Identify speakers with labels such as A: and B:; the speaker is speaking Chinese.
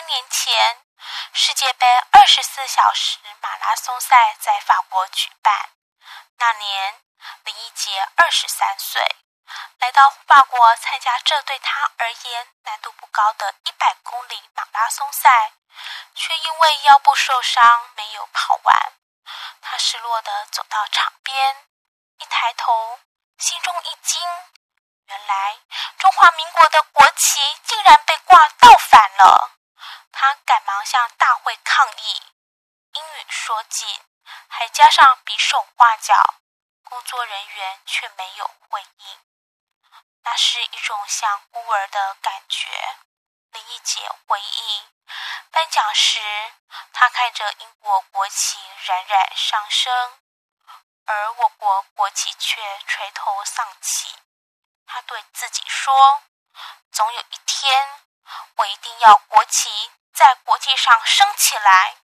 A: 年前，世界杯24小时马拉松赛在法国举办。那年，林义杰23岁，来到法国参加这对他而言难度不高的100公里马拉松赛，却因为腰部受伤没有跑完。他失落地走到场边，一抬头，心中一惊，原来中华民国的国旗竟然被挂倒反了。他赶忙向大会抗议，英语说尽，还加上比手画脚，工作人员却没有回应。那是一种像孤儿的感觉。林义杰回忆，颁奖时，他看着英国国旗冉冉上升，而我国国旗却垂头丧气。他对自己说，总有一天，我一定要国旗在国际上升起来。